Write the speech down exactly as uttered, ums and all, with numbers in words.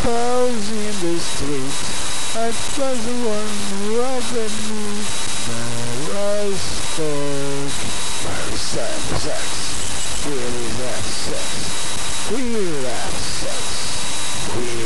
pals in the street. I was the one who opened me. Now I spoke. Where is that sex? Where is that sex? Where is that sex? Where